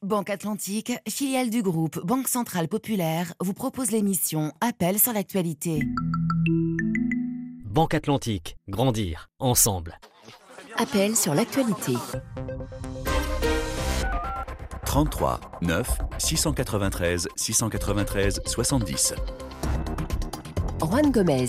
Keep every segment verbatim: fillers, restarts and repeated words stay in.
Banque Atlantique, filiale du groupe Banque Centrale Populaire, vous propose l'émission Appel sur l'actualité. Banque Atlantique, grandir ensemble. Appel sur l'actualité. trente-trois neuf six cent quatre-vingt-treize six cent quatre-vingt-treize soixante-dix. Juan Gomez.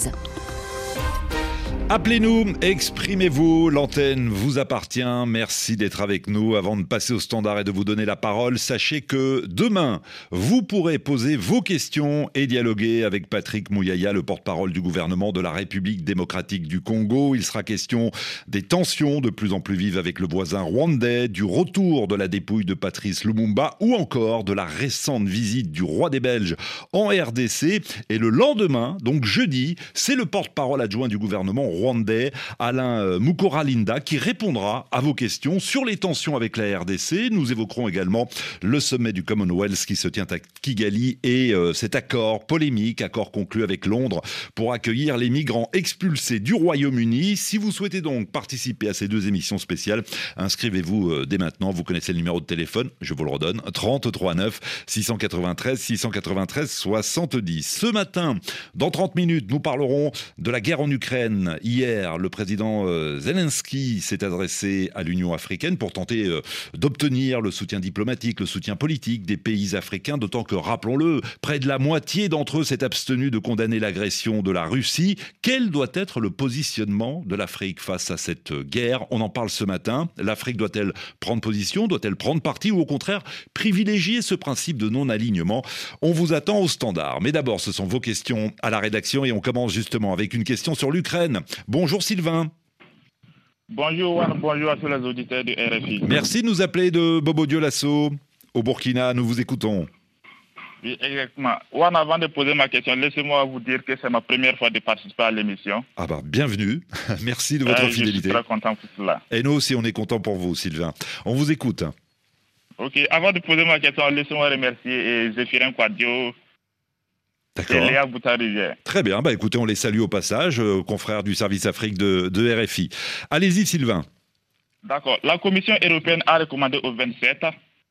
Appelez-nous, exprimez-vous, l'antenne vous appartient, merci d'être avec nous. Avant de passer au standard et de vous donner la parole, sachez que demain, vous pourrez poser vos questions et dialoguer avec Patrick Muyaya, le porte-parole du gouvernement de la République démocratique du Congo. Il sera question des tensions de plus en plus vives avec le voisin rwandais, du retour de la dépouille de Patrice Lumumba ou encore de la récente visite du roi des Belges en R D C. Et le lendemain, donc jeudi, c'est le porte-parole adjoint du gouvernement rwandais, Alain Mukuralinda, qui répondra à vos questions sur les tensions avec la R D C. Nous évoquerons également le sommet du Commonwealth qui se tient à Kigali et euh, cet accord polémique, accord conclu avec Londres pour accueillir les migrants expulsés du Royaume-Uni. Si vous souhaitez donc participer à ces deux émissions spéciales, inscrivez-vous euh, dès maintenant. Vous connaissez le numéro de téléphone, je vous le redonne, trente-trois neuf six cent quatre-vingt-treize six cent quatre-vingt-treize soixante-dix. Ce matin, dans trente minutes, nous parlerons de la guerre en Ukraine. Hier, le président Zelensky s'est adressé à l'Union africaine pour tenter d'obtenir le soutien diplomatique, le soutien politique des pays africains, d'autant que, rappelons-le, près de la moitié d'entre eux s'est abstenu de condamner l'agression de la Russie. Quel doit être le positionnement de l'Afrique face à cette guerre ? On en parle ce matin. L'Afrique doit-elle prendre position ? Doit-elle prendre parti ? Ou au contraire, privilégier ce principe de non-alignement ? On vous attend au standard. Mais d'abord, ce sont vos questions à la rédaction et on commence justement avec une question sur l'Ukraine. Bonjour Sylvain. Bonjour Juan, bonjour à tous les auditeurs de R F I. Merci de nous appeler de Bobo Dioulasso au Burkina, nous vous écoutons. Oui, exactement. Juan, avant de poser ma question, laissez-moi vous dire que c'est ma première fois de participer à l'émission. Ah bah bienvenue, merci de votre euh, fidélité. Je suis très content pour cela. Et nous aussi on est content pour vous Sylvain. On vous écoute. Ok, avant de poser ma question, laissez-moi remercier Zéphirin Quadio. D'accord. Et Léa Boutarivière. Très bien, bah écoutez, on les salue au passage, euh, confrères du service Afrique de, de R F I. Allez-y Sylvain. D'accord. La Commission européenne a recommandé au vingt-sept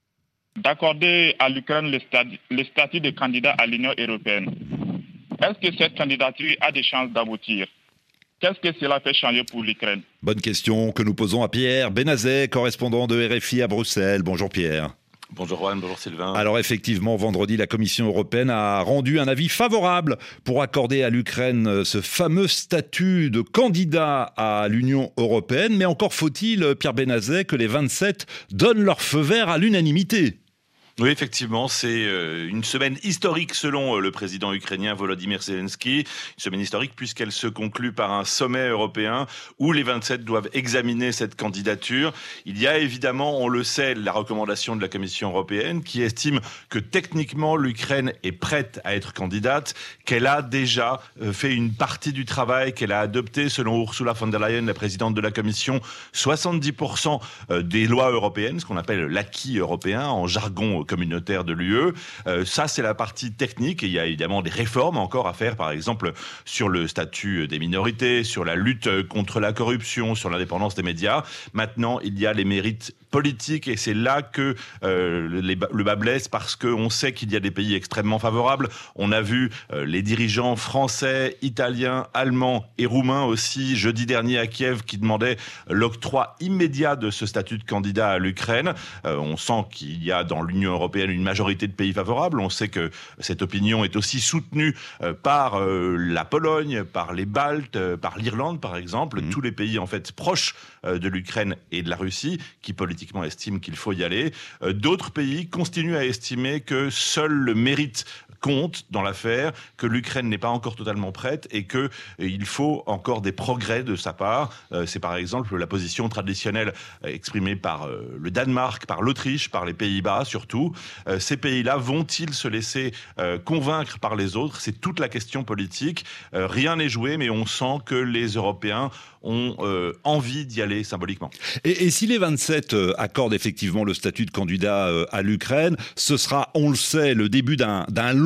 d'accorder à l'Ukraine le, statu, le statut de candidat à l'Union européenne. Est-ce que cette candidature a des chances d'aboutir ? Qu'est-ce que cela fait changer pour l'Ukraine ? Bonne question que nous posons à Pierre Benazet, correspondant de R F I à Bruxelles. Bonjour Pierre. Bonjour Juan, bonjour Sylvain. Alors effectivement, vendredi, la Commission européenne a rendu un avis favorable pour accorder à l'Ukraine ce fameux statut de candidat à l'Union européenne. Mais encore faut-il, Pierre Benazet, que les vingt-sept donnent leur feu vert à l'unanimité. Oui, effectivement, c'est une semaine historique selon le président ukrainien Volodymyr Zelensky. Une semaine historique puisqu'elle se conclut par un sommet européen où les vingt-sept doivent examiner cette candidature. Il y a évidemment, on le sait, la recommandation de la Commission européenne qui estime que techniquement l'Ukraine est prête à être candidate, qu'elle a déjà fait une partie du travail, qu'elle a adopté, selon Ursula von der Leyen, la présidente de la Commission, soixante-dix pour cent des lois européennes, ce qu'on appelle l'acquis européen en jargon communautaire de l'U E. Euh, ça, c'est la partie technique et il y a évidemment des réformes encore à faire, par exemple sur le statut des minorités, sur la lutte contre la corruption, sur l'indépendance des médias. Maintenant, il y a les mérites politiques et c'est là que euh, les, le bas blesse parce qu'on sait qu'il y a des pays extrêmement favorables. On a vu euh, les dirigeants français, italiens, allemands et roumains aussi jeudi dernier à Kiev qui demandaient l'octroi immédiat de ce statut de candidat à l'Ukraine. Euh, on sent qu'il y a dans l'Union européenne une majorité de pays favorables. On sait que cette opinion est aussi soutenue euh, par euh, la Pologne, par les Baltes, euh, par l'Irlande par exemple, mmh. tous les pays en fait proches euh, de l'Ukraine et de la Russie qui politiquement estiment qu'il faut y aller. Euh, d'autres pays continuent à estimer que seul le mérite compte dans l'affaire, que l'Ukraine n'est pas encore totalement prête et qu'il euh, faut encore des progrès de sa part. Euh, c'est par exemple la position traditionnelle euh, exprimée par euh, le Danemark, par l'Autriche, par les Pays-Bas surtout. Euh, ces pays-là vont-ils se laisser euh, convaincre par les autres ? C'est toute la question politique. Euh, rien n'est joué, mais on sent que les Européens ont euh, envie d'y aller symboliquement. Et, et si les vingt-sept euh, accordent effectivement le statut de candidat euh, à l'Ukraine, ce sera, on le sait, le début d'un, d'un long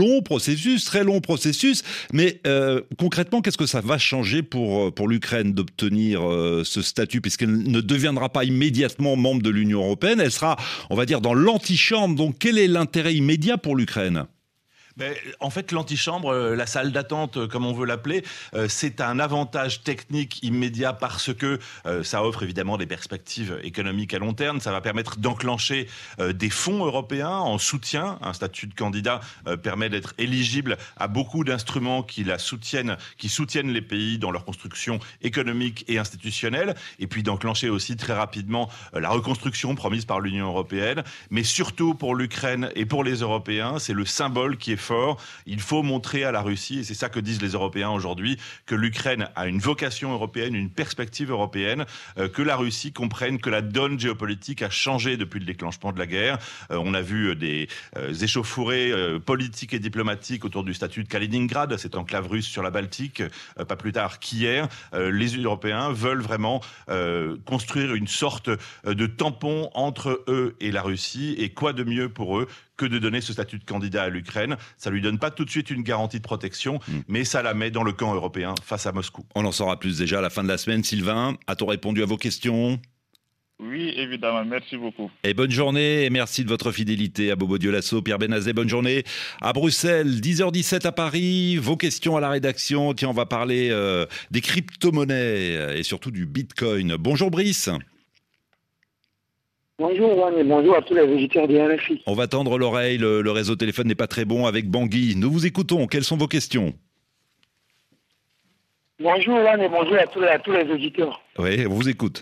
long processus, très long processus. Mais euh, concrètement, qu'est-ce que ça va changer pour, pour l'Ukraine d'obtenir euh, ce statut, puisqu'elle ne deviendra pas immédiatement membre de l'Union européenne, elle sera, on va dire, dans l'antichambre. Donc quel est l'intérêt immédiat pour l'Ukraine ? Mais en fait, l'antichambre, la salle d'attente, comme on veut l'appeler, euh, c'est un avantage technique immédiat parce que euh, ça offre évidemment des perspectives économiques à long terme. Ça va permettre d'enclencher euh, des fonds européens en soutien. Un statut de candidat euh, permet d'être éligible à beaucoup d'instruments qui la soutiennent, qui soutiennent les pays dans leur construction économique et institutionnelle, et puis d'enclencher aussi très rapidement euh, la reconstruction promise par l'Union européenne. Mais surtout pour l'Ukraine et pour les Européens, c'est le symbole qui est fort. Il faut montrer à la Russie, et c'est ça que disent les Européens aujourd'hui, que l'Ukraine a une vocation européenne, une perspective européenne, euh, que la Russie comprenne que la donne géopolitique a changé depuis le déclenchement de la guerre. Euh, on a vu des euh, échauffourées euh, politiques et diplomatiques autour du statut de Kaliningrad, cette enclave russe sur la Baltique, euh, pas plus tard qu'hier. Euh, les Européens veulent vraiment euh, construire une sorte de tampon entre eux et la Russie, et quoi de mieux pour eux que de donner ce statut de candidat à l'Ukraine. Ça lui donne pas tout de suite une garantie de protection, mmh. mais ça la met dans le camp européen face à Moscou. On en saura plus déjà à la fin de la semaine. Sylvain, a-t-on répondu à vos questions ? Oui, évidemment. Merci beaucoup. Et bonne journée, et merci de votre fidélité à Bobo Dioulasso, Pierre Benazet. Bonne journée à Bruxelles, dix heures dix-sept à Paris. Vos questions à la rédaction. Tiens, on va parler euh, des crypto-monnaies et surtout du Bitcoin. Bonjour Brice. Bonjour Juan et bonjour à tous les auditeurs de R F I. On va tendre l'oreille, le, le réseau téléphone n'est pas très bon avec Bangui. Nous vous écoutons, quelles sont vos questions ? Bonjour Juan et bonjour à tous les, à tous les auditeurs. Oui, on vous écoute.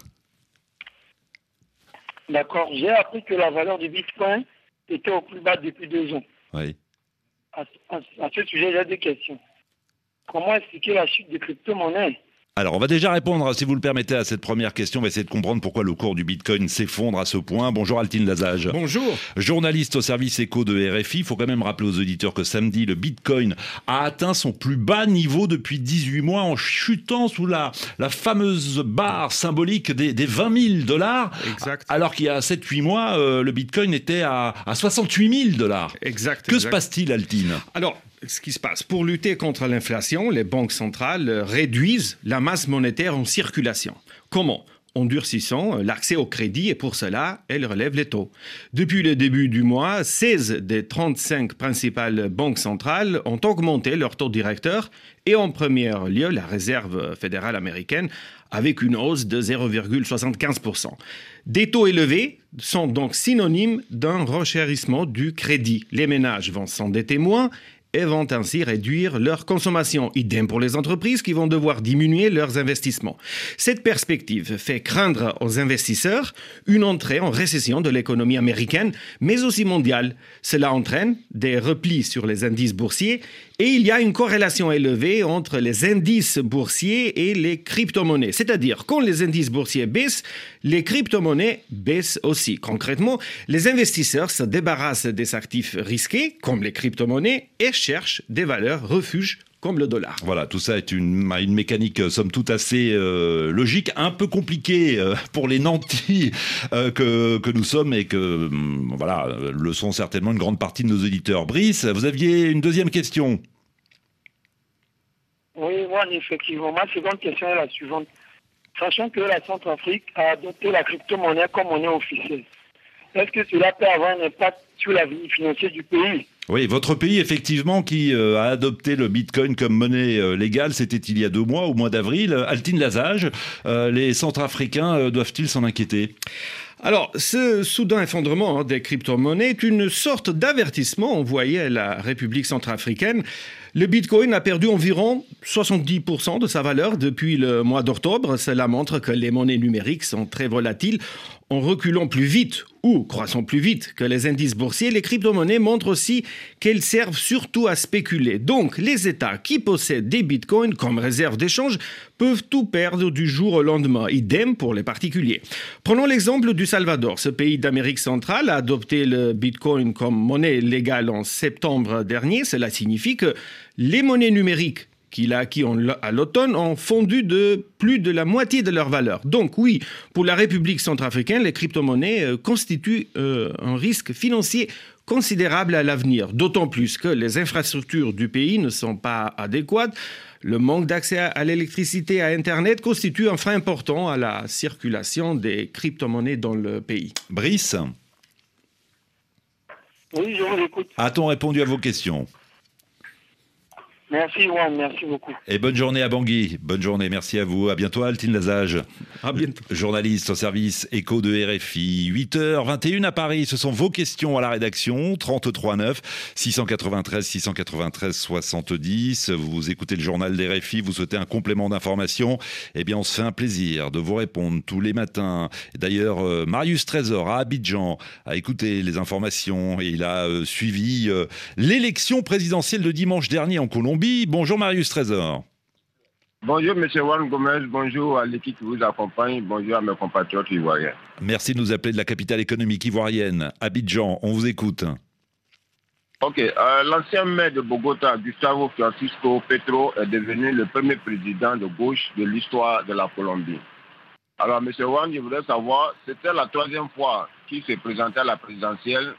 D'accord, j'ai appris que la valeur du Bitcoin était au plus bas depuis deux ans. Oui. À, à, à ce sujet, j'ai deux questions. Comment expliquer la chute des crypto-monnaies ? Alors, on va déjà répondre, si vous le permettez, à cette première question. On va essayer de comprendre pourquoi le cours du Bitcoin s'effondre à ce point. Bonjour Altine Lazage. Bonjour. Journaliste au service éco de R F I. Il faut quand même rappeler aux auditeurs que samedi, le Bitcoin a atteint son plus bas niveau depuis dix-huit mois en chutant sous la, la fameuse barre symbolique des, des vingt mille dollars. Exact. Alors qu'il y a sept huit mois, euh, le Bitcoin était à, à soixante-huit mille dollars. Exact. Que exact. se passe-t-il, Altine ? Alors, ce qui se passe, pour lutter contre l'inflation, les banques centrales réduisent la masse monétaire en circulation. Comment ? En durcissant l'accès au crédit, et pour cela, elles relèvent les taux. Depuis le début du mois, seize des trente-cinq principales banques centrales ont augmenté leur taux directeur, et en premier lieu, la Réserve fédérale américaine, avec une hausse de zéro virgule soixante-quinze pour cent. Des taux élevés sont donc synonymes d'un renchérissement du crédit. Les ménages vont s'endetter moins, et vont ainsi réduire leur consommation. Idem pour les entreprises qui vont devoir diminuer leurs investissements. Cette perspective fait craindre aux investisseurs une entrée en récession de l'économie américaine, mais aussi mondiale. Cela entraîne des replis sur les indices boursiers et il y a une corrélation élevée entre les indices boursiers et les crypto-monnaies. C'est-à-dire, quand les indices boursiers baissent, les crypto-monnaies baissent aussi. Concrètement, les investisseurs se débarrassent des actifs risqués, comme les crypto-monnaies, et cherchent des valeurs refuges comme le dollar. Voilà, tout ça est une, une mécanique, somme toute, assez euh, logique, un peu compliquée euh, pour les nantis euh, que, que nous sommes et que, euh, voilà, le sont certainement une grande partie de nos auditeurs. Brice, vous aviez une deuxième question ? Oui, moi, effectivement. Ma seconde question est la suivante. Sachant que la Centrafrique a adopté la crypto-monnaie comme monnaie officielle, est-ce que cela peut avoir un impact sur l'avenir financier du pays ? Oui, votre pays, effectivement, qui euh, a adopté le Bitcoin comme monnaie euh, légale, c'était il y a deux mois, au mois d'avril. Altine Lazage, euh, les Centrafricains euh, doivent-ils s'en inquiéter ? Alors, ce soudain effondrement hein, des crypto-monnaies est une sorte d'avertissement envoyé à la République centrafricaine. Le Bitcoin a perdu environ soixante-dix pour cent de sa valeur depuis le mois d'octobre. Cela montre que les monnaies numériques sont très volatiles. En reculant plus vite ou croissant plus vite que les indices boursiers, les crypto-monnaies montrent aussi qu'elles servent surtout à spéculer. Donc, les États qui possèdent des bitcoins comme réserve d'échange peuvent tout perdre du jour au lendemain. Idem pour les particuliers. Prenons l'exemple du Salvador. Ce pays d'Amérique centrale a adopté le bitcoin comme monnaie légale en septembre dernier. Cela signifie que les monnaies numériques qu'il a acquis en, à l'automne ont fondu de plus de la moitié de leur valeur. Donc oui, pour la République centrafricaine, les crypto-monnaies euh, constituent euh, un risque financier considérable à l'avenir, d'autant plus que les infrastructures du pays ne sont pas adéquates. Le manque d'accès à l'électricité et à Internet constitue un frein important à la circulation des crypto-monnaies dans le pays. Brice ? Oui, je vous écoute. A-t-on répondu à vos questions ? Merci, Juan, merci beaucoup. Et bonne journée à Bangui. Bonne journée, merci à vous. À bientôt, Altine Lazage. À bientôt. Journaliste au service écho de R F I. huit heures vingt et une à Paris. Ce sont vos questions à la rédaction. trente-trois neuf, six cent quatre-vingt-treize, six cent quatre-vingt-treize, soixante-dix. Vous écoutez le journal d'R F I. Vous souhaitez un complément d'information. Eh bien, on se fait un plaisir de vous répondre tous les matins. D'ailleurs, euh, Marius Trésor à Abidjan a écouté les informations et il a euh, suivi euh, l'élection présidentielle de dimanche dernier en Colombie. Bonjour Marius Trésor. Bonjour M. Juan Gomez, bonjour à l'équipe qui vous accompagne, bonjour à mes compatriotes ivoiriens. Merci de nous appeler de la capitale économique ivoirienne, Abidjan, on vous écoute. Ok, euh, l'ancien maire de Bogota, Gustavo Francisco Petro, est devenu le premier président de gauche de l'histoire de la Colombie. Alors M. Juan, je voudrais savoir, c'était la troisième fois qu'il se présentait à la présidentielle.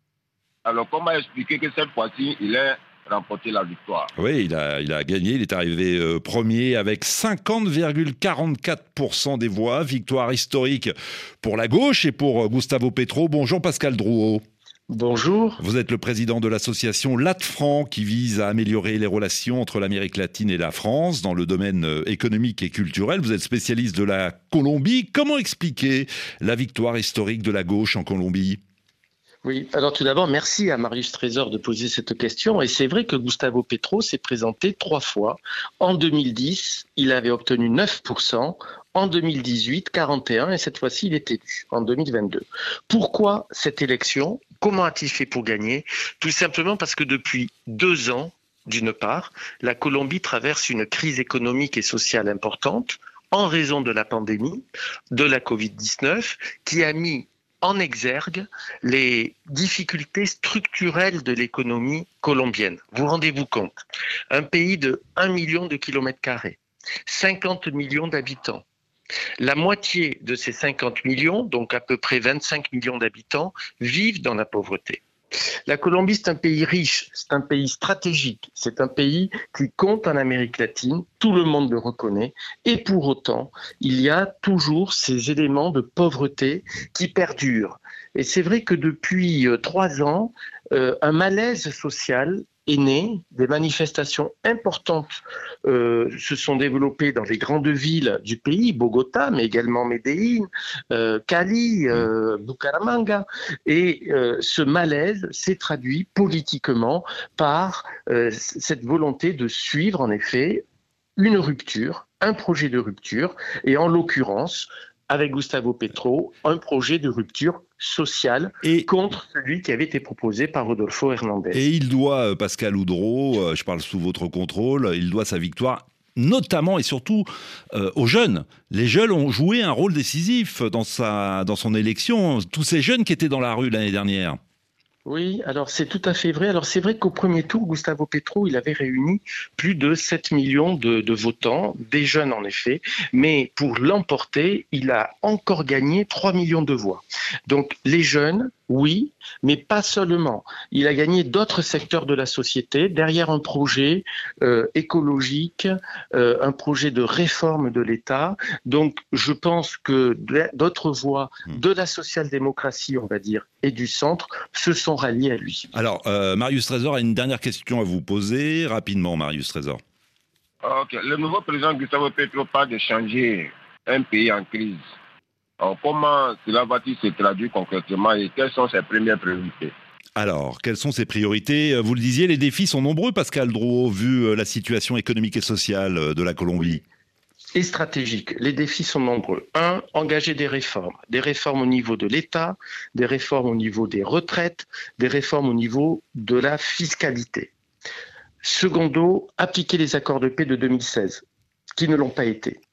Alors comment expliquer que cette fois-ci, il est remporter la victoire? Oui, il a, il a gagné, il est arrivé euh, premier avec cinquante virgule quarante-quatre pour cent des voix. Victoire historique pour la gauche et pour euh, Gustavo Petro. Bonjour Pascal Drouot. Bonjour. Vous êtes le président de l'association LATFRAN qui vise à améliorer les relations entre l'Amérique latine et la France dans le domaine euh, économique et culturel. Vous êtes spécialiste de la Colombie. Comment expliquer la victoire historique de la gauche en Colombie ? Oui, alors tout d'abord, merci à Marius Trésor de poser cette question. Et c'est vrai que Gustavo Petro s'est présenté trois fois. En deux mille dix, il avait obtenu neuf pour cent. En deux mille dix-huit, quarante et un. Et cette fois-ci, il est élu en deux mille vingt-deux. Pourquoi cette élection ? Comment a-t-il fait pour gagner ? Tout simplement parce que depuis deux ans, d'une part, la Colombie traverse une crise économique et sociale importante en raison de la pandémie, de la covid dix-neuf, qui a mis en exergue les difficultés structurelles de l'économie colombienne. Vous rendez-vous compte ? Un pays de un million de kilomètres carrés, cinquante millions d'habitants. La moitié de ces cinquante millions, donc à peu près vingt-cinq millions d'habitants, vivent dans la pauvreté. La Colombie, c'est un pays riche, c'est un pays stratégique, c'est un pays qui compte en Amérique latine, tout le monde le reconnaît, et pour autant, il y a toujours ces éléments de pauvreté qui perdurent. Et c'est vrai que depuis euh, trois ans, euh, un malaise social est né, des manifestations importantes euh, se sont développées dans les grandes villes du pays, Bogota, mais également Medellín, euh, Cali, euh, Bucaramanga. Et euh, ce malaise s'est traduit politiquement par euh, cette volonté de suivre en effet une rupture, un projet de rupture, et en l'occurrence, avec Gustavo Petro, un projet de rupture sociale et contre celui qui avait été proposé par Rodolfo Hernandez. Et il doit, Pascal Oudreau, je parle sous votre contrôle, il doit sa victoire notamment et surtout euh, aux jeunes. Les jeunes ont joué un rôle décisif dans, sa, dans son élection, tous ces jeunes qui étaient dans la rue l'année dernière. Oui, alors c'est tout à fait vrai. Alors c'est vrai qu'au premier tour, Gustavo Petro, il avait réuni plus de sept millions de, de votants, des jeunes en effet, mais pour l'emporter, il a encore gagné trois millions de voix. Donc les jeunes, oui, mais pas seulement. Il a gagné d'autres secteurs de la société derrière un projet euh, écologique, euh, un projet de réforme de l'État. Donc je pense que d'autres voix de la social-démocratie, on va dire, et du centre se sont ralliés à lui. Alors, euh, Marius Trésor a une dernière question à vous poser. Rapidement, Marius Trésor. Okay. Le nouveau président Gustavo Petro parle de changer un pays en crise. Alors, comment cela va-t-il se traduire concrètement et quelles sont ses premières priorités ? Alors, quelles sont ses priorités ? Vous le disiez, les défis sont nombreux, Pascal Drouot, vu la situation économique et sociale de la Colombie. Et stratégique. Les défis sont nombreux. Un, engager des réformes. Des réformes au niveau de l'État, des réformes au niveau des retraites, des réformes au niveau de la fiscalité. Secondo, appliquer les accords de paix de deux mille seize, qui ne l'ont pas été.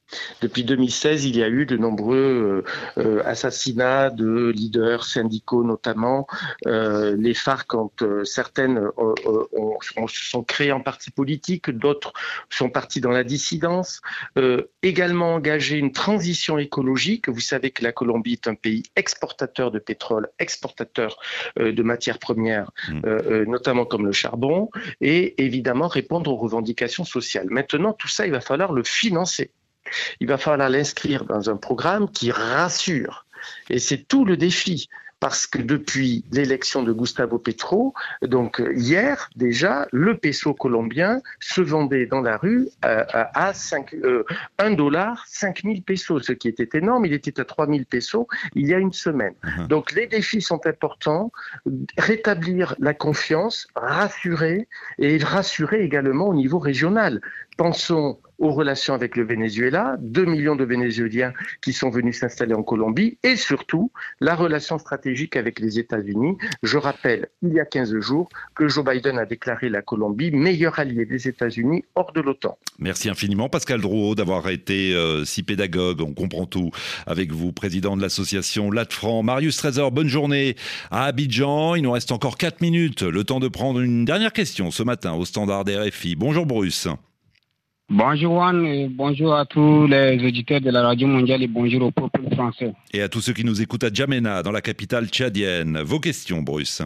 Depuis deux mille seize, il y a eu de nombreux euh, assassinats de leaders syndicaux notamment. Euh, les FARC, quand euh, certaines euh, ont, ont, sont créées en parti politique, d'autres sont partis dans la dissidence. Euh, également engagé une transition écologique. Vous savez que la Colombie est un pays exportateur de pétrole, exportateur euh, de matières premières, mmh. euh, notamment comme le charbon, et évidemment répondre aux revendications sociales. Maintenant, tout ça, il va falloir le financer. Il va falloir l'inscrire dans un programme qui rassure. Et c'est tout le défi. Parce que depuis l'élection de Gustavo Petro, donc hier déjà, le peso colombien se vendait dans la rue à, à cinq, euh, un dollar, cinq mille pesos, ce qui était énorme. Il était à trois mille pesos il y a une semaine. Mmh. Donc les défis sont importants. Rétablir la confiance, rassurer et rassurer également au niveau régional. Pensons aux relations avec le Venezuela, deux millions de Vénézuéliens qui sont venus s'installer en Colombie, et surtout la relation stratégique avec les États-Unis. Je rappelle, il y a quinze jours, que Joe Biden a déclaré la Colombie meilleur allié des États-Unis hors de l'OTAN. Merci infiniment Pascal Drouot d'avoir été euh, si pédagogue, on comprend tout avec vous, président de l'association Latfranc. Marius Trésor, bonne journée à Abidjan. Il nous reste encore quatre minutes, le temps de prendre une dernière question ce matin au standard des R F I. Bonjour Bruce. Bonjour Juan, et bonjour à tous les auditeurs de la Radio Mondiale et bonjour au peuple français. Et à tous ceux qui nous écoutent à Djamena, dans la capitale tchadienne. Vos questions, Bruce.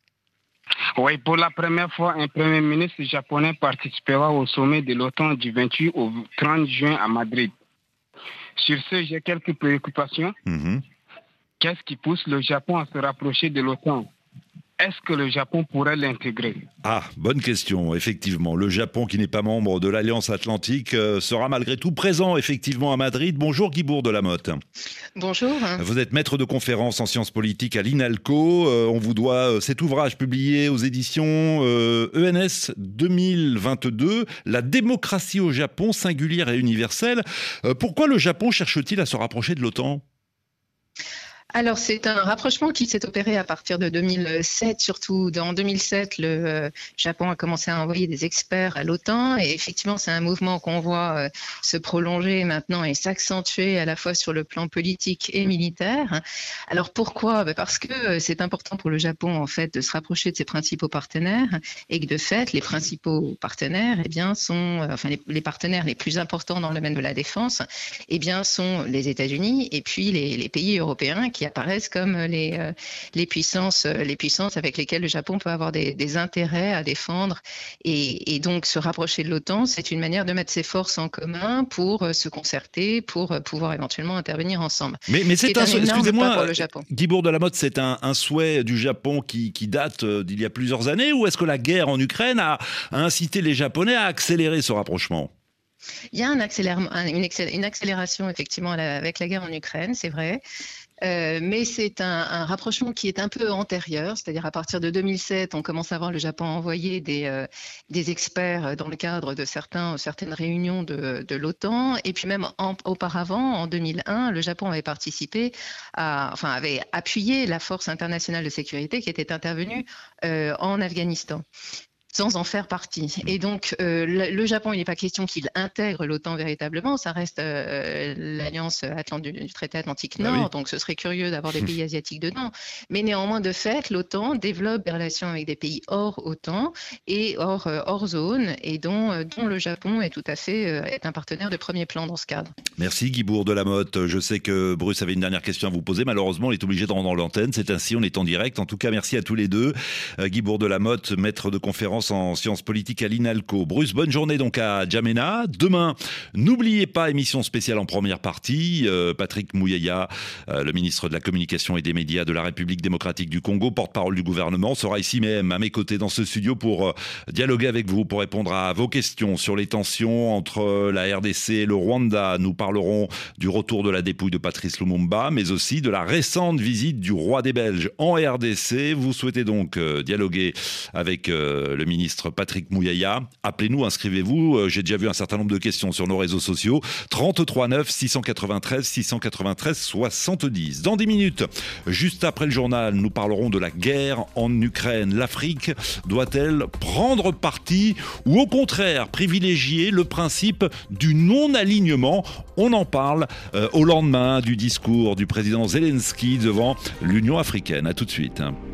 Oui, pour la première fois, un Premier ministre japonais participera au sommet de l'OTAN du vingt-huit au trente juin à Madrid. Sur ce, j'ai quelques préoccupations. Mm-hmm. Qu'est-ce qui pousse le Japon à se rapprocher de l'OTAN ? Est-ce que le Japon pourrait l'intégrer ? Ah, bonne question, effectivement. Le Japon, qui n'est pas membre de l'Alliance Atlantique, euh, sera malgré tout présent, effectivement, à Madrid. Bonjour Guibourg de la Motte. Bonjour. Vous êtes maître de conférence en sciences politiques à l'INALCO. Euh, on vous doit euh, cet ouvrage publié aux éditions euh, E N S deux mille vingt-deux, La démocratie au Japon, singulière et universelle. Euh, pourquoi le Japon cherche-t-il à se rapprocher de l'OTAN ? Alors, c'est un rapprochement qui s'est opéré à partir de deux mille sept, surtout. En deux mille sept, le euh, Japon a commencé à envoyer des experts à l'OTAN et effectivement, c'est un mouvement qu'on voit euh, se prolonger maintenant et s'accentuer à la fois sur le plan politique et militaire. Alors, pourquoi ? Ben parce que euh, c'est important pour le Japon, en fait, de se rapprocher de ses principaux partenaires et que, de fait, les principaux partenaires, eh bien, sont, euh, enfin, les, les partenaires les plus importants dans le domaine de la défense, eh bien, sont les États-Unis et puis les, les pays européens qui qui apparaissent comme les, euh, les, puissances, les puissances avec lesquelles le Japon peut avoir des, des intérêts à défendre. Et, et donc, se rapprocher de l'OTAN, c'est une manière de mettre ses forces en commun pour euh, se concerter, pour euh, pouvoir éventuellement intervenir ensemble. Mais, mais c'est, c'est un, un excusez-moi, pour Guibourg de la Motte, c'est un, un souhait du Japon qui, qui date d'il y a plusieurs années, ou est-ce que la guerre en Ukraine a, a incité les Japonais à accélérer ce rapprochement ? Il y a un accélère, une, accélé, une accélération, effectivement, avec la guerre en Ukraine, c'est vrai. Euh, mais c'est un, un rapprochement qui est un peu antérieur, c'est-à-dire à partir de deux mille sept, on commence à voir le Japon envoyer des, euh, des experts dans le cadre de certains, certaines réunions de, de l'OTAN, et puis même en, auparavant, en deux mille un, le Japon avait participé, à, enfin avait appuyé la force internationale de sécurité qui était intervenue euh, en Afghanistan, sans en faire partie. Et donc, euh, le, le Japon, il n'est pas question qu'il intègre l'OTAN véritablement, ça reste euh, l'alliance Atlant- du, du traité Atlantique Nord, ah oui. Donc ce serait curieux d'avoir des pays asiatiques dedans. Mais néanmoins, de fait, l'OTAN développe des relations avec des pays hors OTAN et hors, euh, hors zone, et dont, euh, dont le Japon est tout à fait euh, est un partenaire de premier plan dans ce cadre. Merci Guibourg de la Motte. Je sais que Bruce avait une dernière question à vous poser. Malheureusement, il est obligé de rendre l'antenne. C'est ainsi, on est en direct. En tout cas, merci à tous les deux. Euh, Guibourg de la Motte, maître de conférence en sciences politiques à l'INALCO. Bruce, bonne journée donc à Djamena. Demain, n'oubliez pas, émission spéciale en première partie. Euh, Patrick Mouyaya, euh, le ministre de la Communication et des Médias de la République démocratique du Congo, porte-parole du gouvernement, sera ici même à mes côtés dans ce studio pour euh, dialoguer avec vous, pour répondre à vos questions sur les tensions entre la R D C et le Rwanda. Nous parlerons du retour de la dépouille de Patrice Lumumba, mais aussi de la récente visite du roi des Belges en R D C. Vous souhaitez donc euh, dialoguer avec euh, le ministre Patrick Mouyaya. Appelez-nous, inscrivez-vous. J'ai déjà vu un certain nombre de questions sur nos réseaux sociaux. trente-trois neuf six cent quatre-vingt-treize six cent quatre-vingt-treize soixante-dix. Dans dix minutes, juste après le journal, nous parlerons de la guerre en Ukraine. L'Afrique doit-elle prendre parti ou au contraire privilégier le principe du non-alignement? On en parle euh, au lendemain du discours du président Zelensky devant l'Union africaine. À tout de suite.